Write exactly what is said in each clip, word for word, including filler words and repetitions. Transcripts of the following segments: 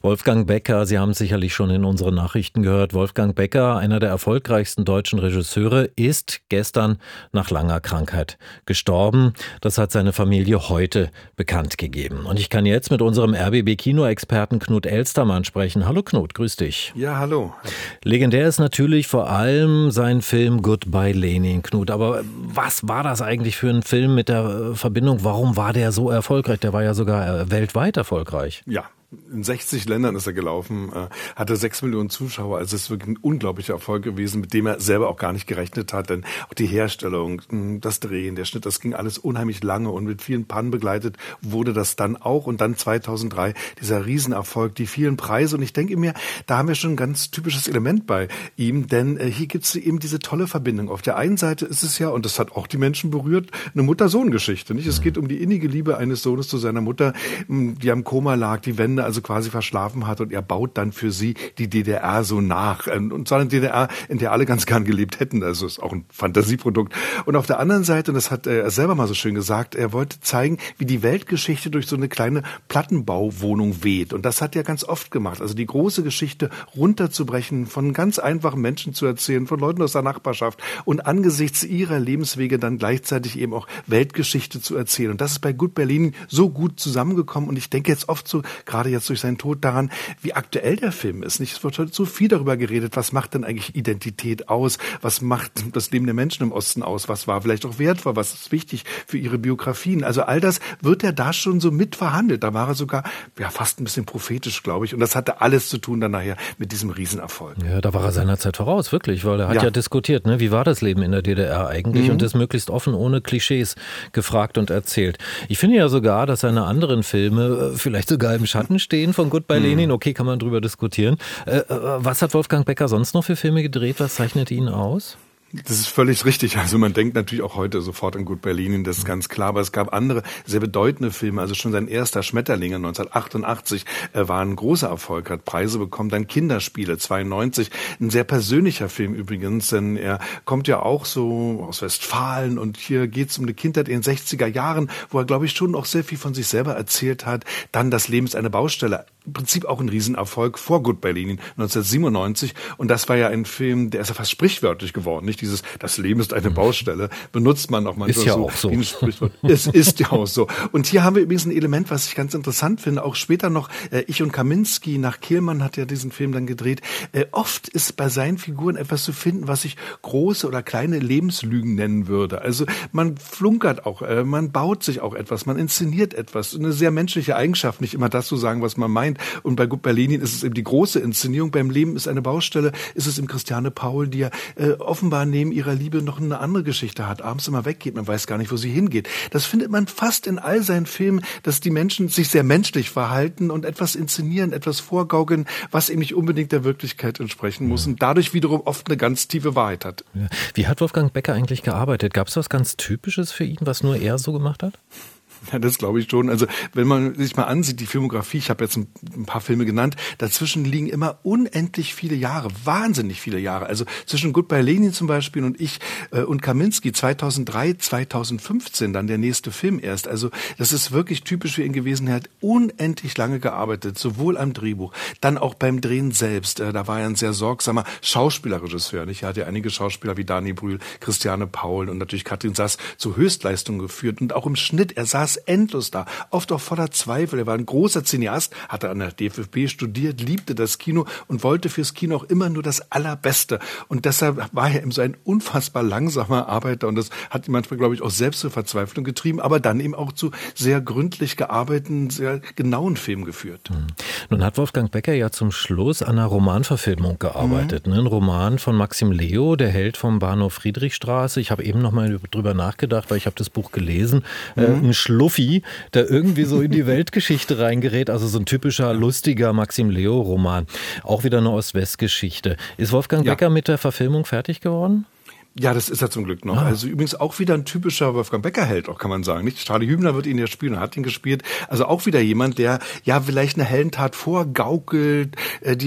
Wolfgang Becker, Sie haben es sicherlich schon in unseren Nachrichten gehört. Wolfgang Becker, einer der erfolgreichsten deutschen Regisseure, ist gestern nach langer Krankheit gestorben. Das hat seine Familie heute bekannt gegeben. Und ich kann jetzt mit unserem R B B-Kino-Experten Knut Elstermann sprechen. Hallo Knut, grüß dich. Ja, hallo. Legendär ist natürlich vor allem sein Film Goodbye Lenin, Knut. Aber was war das eigentlich für ein Film mit der Verbindung? Warum war der so erfolgreich? Der war ja sogar weltweit erfolgreich. Ja. In sechzig Ländern ist er gelaufen, äh, hatte sechs Millionen Zuschauer. Also es ist wirklich ein unglaublicher Erfolg gewesen, mit dem er selber auch gar nicht gerechnet hat. Denn auch die Herstellung, das Drehen, der Schnitt, das ging alles unheimlich lange und mit vielen Pannen begleitet wurde das dann auch. Und dann zweitausenddrei dieser Riesenerfolg, die vielen Preise. Und ich denke mir, da haben wir schon ein ganz typisches Element bei ihm. Denn äh, hier gibt es eben diese tolle Verbindung. Auf der einen Seite ist es ja, und das hat auch die Menschen berührt, eine Mutter-Sohn-Geschichte. Nicht? Es geht um die innige Liebe eines Sohnes zu seiner Mutter, die am Koma lag, die Wände also quasi verschlafen hat, und er baut dann für sie die D D R so nach. Und zwar eine D D R, in der alle ganz gern gelebt hätten. Also ist auch ein Fantasieprodukt. Und auf der anderen Seite, und das hat er selber mal so schön gesagt, er wollte zeigen, wie die Weltgeschichte durch so eine kleine Plattenbauwohnung weht. Und das hat er ganz oft gemacht. Also die große Geschichte runterzubrechen, von ganz einfachen Menschen zu erzählen, von Leuten aus der Nachbarschaft und angesichts ihrer Lebenswege dann gleichzeitig eben auch Weltgeschichte zu erzählen. Und das ist bei Goodbye Lenin so gut zusammengekommen. Und ich denke jetzt oft so, gerade jetzt durch seinen Tod, daran, wie aktuell der Film ist. Nicht? Es wird heute so viel darüber geredet, was macht denn eigentlich Identität aus? Was macht das Leben der Menschen im Osten aus? Was war vielleicht auch wertvoll? Was ist wichtig für ihre Biografien? Also all das wird er da schon so mit verhandelt. Da war er sogar ja fast ein bisschen prophetisch, glaube ich. Und das hatte alles zu tun dann nachher mit diesem Riesenerfolg. Ja, da war er seiner Zeit voraus, wirklich, weil er hat ja, ja diskutiert, ne? Wie war das Leben in der D D R eigentlich? Mhm. Und das möglichst offen, ohne Klischees gefragt und erzählt. Ich finde ja sogar, dass seine anderen Filme vielleicht sogar im Schatten stehen von Goodbye Lenin. Okay, kann man drüber diskutieren. Äh, was hat Wolfgang Becker sonst noch für Filme gedreht? Was zeichnet ihn aus? Das ist völlig richtig. Also man denkt natürlich auch heute sofort an Goodbye Lenin, das ist ganz klar. Aber es gab andere sehr bedeutende Filme. Also schon sein erster Schmetterlinge neunzehnhundertachtundachtzig äh, war ein großer Erfolg, hat Preise bekommen. Dann Kinderspiele zweiundneunzig, ein sehr persönlicher Film übrigens, denn er kommt ja auch so aus Westfalen und hier geht es um eine Kindheit in den sechziger Jahren, wo er, glaube ich, schon auch sehr viel von sich selber erzählt hat. Dann Das Leben ist eine Baustelle. Im Prinzip auch ein Riesenerfolg vor Goodbye Lenin neunzehnhundertsiebenundneunzig. Und das war ja ein Film, der ist ja fast sprichwörtlich geworden. Nicht dieses, das Leben ist eine Baustelle, benutzt man auch manchmal ist ja so. Auch so. Wie ein Sprichwort. Es ist ja auch so. Und hier haben wir übrigens ein Element, was ich ganz interessant finde. Auch später noch, äh, Ich und Kaminski, nach Kehlmann hat ja diesen Film dann gedreht. Äh, oft ist bei seinen Figuren etwas zu finden, was ich große oder kleine Lebenslügen nennen würde. Also man flunkert auch, äh, man baut sich auch etwas, man inszeniert etwas. Eine sehr menschliche Eigenschaft, nicht immer das zu sagen, was man meint. Und bei Goodbye Lenin ist es eben die große Inszenierung. Beim Leben ist eine Baustelle, ist es im Christiane Paul, die ja äh, offenbar neben ihrer Liebe noch eine andere Geschichte hat. Abends immer weggeht, man weiß gar nicht, wo sie hingeht. Das findet man fast in all seinen Filmen, dass die Menschen sich sehr menschlich verhalten und etwas inszenieren, etwas vorgaukeln, was eben nicht unbedingt der Wirklichkeit entsprechen muss und dadurch wiederum oft eine ganz tiefe Wahrheit hat. Ja. Wie hat Wolfgang Becker eigentlich gearbeitet? Gab es was ganz Typisches für ihn, was nur er so gemacht hat? Ja, das glaube ich schon. Also wenn man sich mal ansieht, die Filmografie, ich habe jetzt ein, ein paar Filme genannt, dazwischen liegen immer unendlich viele Jahre, wahnsinnig viele Jahre. Also zwischen Goodbye Lenin zum Beispiel und ich äh, und Kaminski zweitausenddrei, zweitausendfünfzehn, dann der nächste Film erst. Also das ist wirklich typisch für ihn gewesen. Er hat unendlich lange gearbeitet, sowohl am Drehbuch, dann auch beim Drehen selbst. Äh, da war er ein sehr sorgsamer Schauspielerregisseur. Nicht? Er hat ja einige Schauspieler wie Dani Brühl, Christiane Paul und natürlich Katrin Sass zu Höchstleistungen geführt. Und auch im Schnitt, er saß endlos da, oft auch voller Zweifel. Er war ein großer Cineast, hatte an der D F F B studiert, liebte das Kino und wollte fürs Kino auch immer nur das Allerbeste. Und deshalb war er eben so ein unfassbar langsamer Arbeiter und das hat ihn manchmal, glaube ich, auch selbst zur Verzweiflung getrieben, aber dann eben auch zu sehr gründlich gearbeiteten, sehr genauen Filmen geführt. Mhm. Nun hat Wolfgang Becker ja zum Schluss an einer Romanverfilmung gearbeitet. Mhm. Ne? Ein Roman von Maxim Leo, der Held vom Bahnhof Friedrichstraße. Ich habe eben noch mal drüber nachgedacht, weil ich habe das Buch gelesen. Mhm. Äh, ein Schluffi, der irgendwie so in die Weltgeschichte reingerät. Also so ein typischer, lustiger Maxim Leo-Roman. Auch wieder eine Ost-West-Geschichte. Ist Wolfgang ja. Becker mit der Verfilmung fertig geworden? Ja, das ist er zum Glück noch. Ah. Also übrigens auch wieder ein typischer Wolfgang Becker-Held, auch kann man sagen. Nicht? Charlie Hübner wird ihn ja spielen und hat ihn gespielt. Also auch wieder jemand, der ja vielleicht eine Heldentat vorgaukelt, die er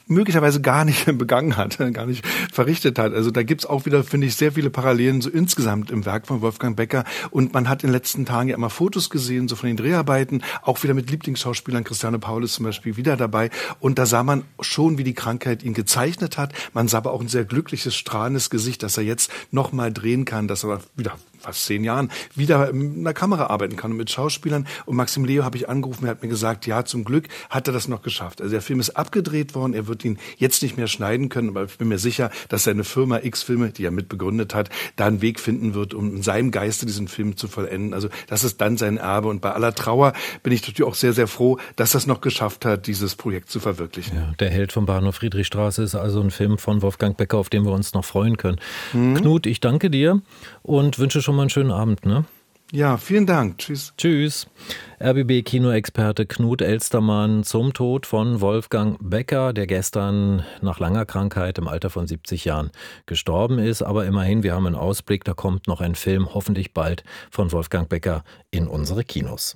möglicherweise gar nicht begangen hat, gar nicht verrichtet hat. Also da gibt's auch wieder, finde ich, sehr viele Parallelen so insgesamt im Werk von Wolfgang Becker. Und man hat in den letzten Tagen ja immer Fotos gesehen, so von den Dreharbeiten, auch wieder mit Lieblingsschauspielern, Christiane Paul ist zum Beispiel wieder dabei. Und da sah man schon, wie die Krankheit ihn gezeichnet hat. Man sah aber auch ein sehr glückliches, strahlendes Gesicht, dass er jetzt nochmal drehen kann, dass er wieder fast zehn Jahren wieder in der Kamera arbeiten kann und mit Schauspielern. Und Maxim Leo habe ich angerufen, er hat mir gesagt, ja, zum Glück hat er das noch geschafft. Also der Film ist abgedreht worden, er wird ihn jetzt nicht mehr schneiden können, aber ich bin mir sicher, dass seine Firma X-Filme, die er mitbegründet hat, da einen Weg finden wird, um in seinem Geiste diesen Film zu vollenden. Also das ist dann sein Erbe. Und bei aller Trauer bin ich natürlich auch sehr, sehr froh, dass er es noch geschafft hat, dieses Projekt zu verwirklichen. Ja, der Held vom Bahnhof Friedrichstraße ist also ein Film von Wolfgang Becker, auf den wir uns noch freuen können. Mhm. Knut, ich danke dir und wünsche schon mal einen schönen Abend, ne? Ja, vielen Dank. Tschüss. Tschüss. R B B-Kinoexperte Knut Elstermann zum Tod von Wolfgang Becker, der gestern nach langer Krankheit im Alter von siebzig Jahren gestorben ist. Aber immerhin, wir haben einen Ausblick, da kommt noch ein Film, hoffentlich bald, von Wolfgang Becker in unsere Kinos.